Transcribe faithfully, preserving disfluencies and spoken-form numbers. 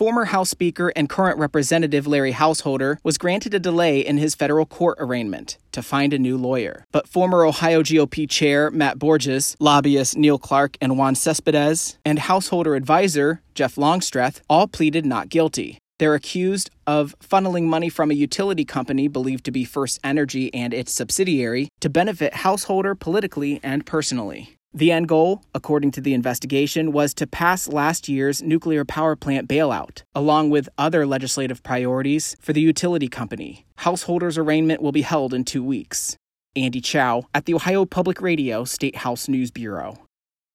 Former House Speaker and current Representative Larry Householder was granted a delay in his federal court arraignment to find a new lawyer. But former Ohio G O P Chair Matt Borges, lobbyist Neil Clark and Juan Cespedes, and Householder advisor Jeff Longstreth all pleaded not guilty. They're accused of funneling money from a utility company believed to be First Energy and its subsidiary to benefit Householder politically and personally. The end goal, according to the investigation, was to pass last year's nuclear power plant bailout, along with other legislative priorities for the utility company. Householder's arraignment will be held in two weeks. Andy Chow at the Ohio Public Radio State House News Bureau.